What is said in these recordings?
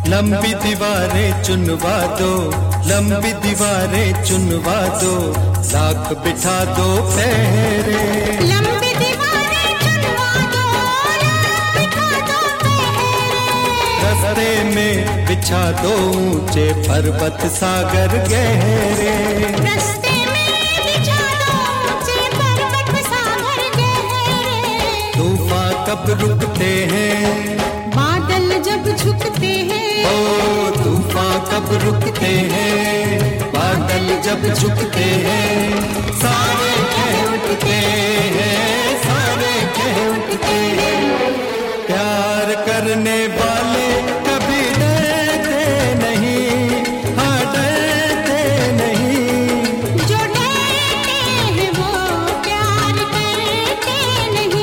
लंबी दीवारें चुनवा दो, लंबी दीवारें चुनवा दो, लाख बिठा दो पहरे। लंबी दीवारें चुनवा दो, लाख बिठा दो पहरे। रस्ते में बिछा दो ऊंचे पर्वत सागर गहरे। रस्ते में बिछा दो ऊंचे पर्वत सागर गहरे। तूफान कब रुकते हैं, बादल जब झुकते हैं। ओ तूफान कब रुकते हैं, बादल जब झुकते हैं। सारे कह उठते हैं, सारे कह उठते हैं। प्यार करने वाले कभी डरते नहीं, हाँ डरते नहीं। जो डरते हैं वो प्यार करते नहीं।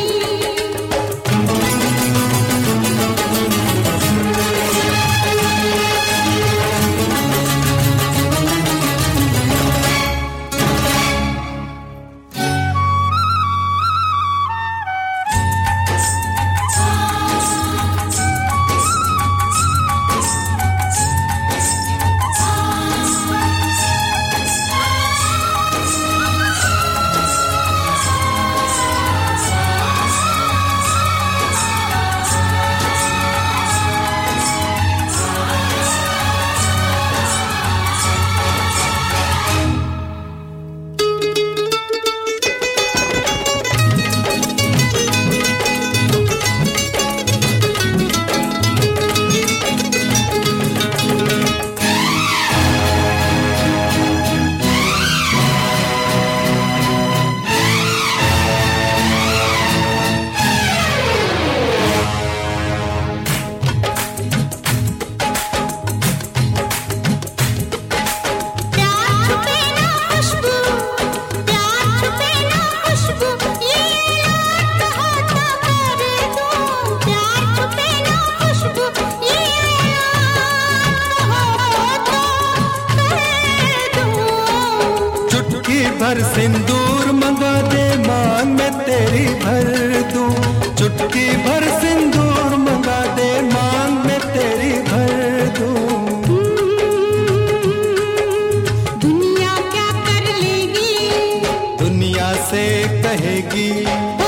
भर सिंदूर मंगा दे मांग में तेरी भर दूं। चुटकी भर सिंदूर मंगा दे मांग में तेरी भर दूं। दुनिया क्या कर लेगी, दुनिया से कहेगी